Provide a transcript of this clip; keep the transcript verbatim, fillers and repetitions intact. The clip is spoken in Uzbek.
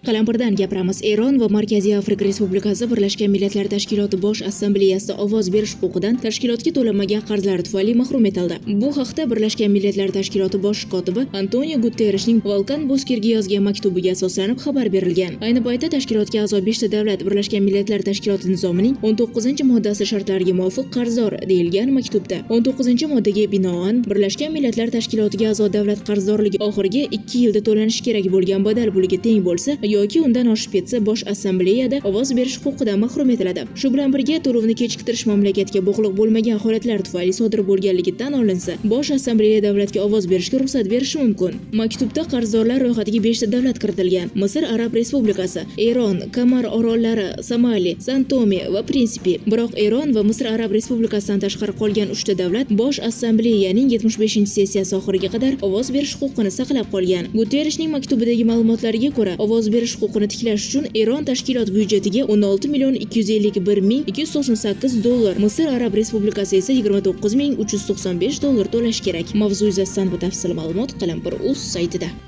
Qalampirdan gapiramiz. Eron va Markaziy Afrika Respublikasi Birlashgan Millatlar Tashkiloti Bosh Assambleyasida ovoz berish huquqidan tashkilotga to'lanmagan qarzlari tufayli mahrum etildi. Bu haqda Birlashgan Millatlar Tashkiloti bosh kotibi Antonio Guterresning Volkan Bozkirga yozgan maktubiga asoslanib xabar berilgan. Ayni paytda tashkilotga a'zo beshta davlat Birlashgan Millatlar Tashkiloti nizomining o'n to'qqizinchi moddasi shartlariga muvofiq qarzdor deyilgan maktubda. o'n to'qqizinchi moddaga binoan Birlashgan Millatlar Tashkilotiga a'zo davlat qarzdorligi oxirgi ikki yilda to'lanishi kerak bo'lgan badal puliga teng bo'lsa yoki undan oshib ketsa bosh assambleyada ovoz berish huquqidan mahrum etiladi. Shu bilan birga to'lovni kechiktirish mamlakatga bog'liq bo'lmagan holatlar tufayli sodir bo'lganligi tan olinsa, bosh assambleya davlatga ovoz berishga ruxsat berishi mumkin. Maktubda qarzdorlar ro'yxatiga beshta davlat kiritilgan: Misr Arab Respublikasi, Eron, Kamar orollari, Somali, San-Tome va Prinsipi. Biroq Eron va Misr Arab Respublikasidan tashqari qolgan uchta davlat bosh assambleyaning yetmish beshinchi sessiyasi oxiriga qadar ovoz berish huquqini saqlab qolgan. Guterresning maktubidagi ma'lumotlarga ko'ra, ovoz berish huquqini tiklash uchun Eron tashkilot byudjetiga o'n olti million ikki yuz ellik bir ming ikki yuz to'qson sakkiz dollar, Misr Arab Respublikasi esa yigirma to'qqiz ming uch yuz to'qson besh dollar to'lash kerak. Mavzu yuzasidan batafsil ma'lumot Qalampir.uz saytida.